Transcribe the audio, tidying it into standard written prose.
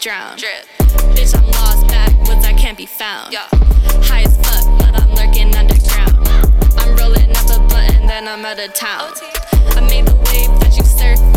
drown. Drip. Bitch, I'm lost, backwoods, I can't be found. Yeah. High as fuck, but I'm lurking underground. I'm rolling up a blunt and then I'm out of town. I made the wave that you surf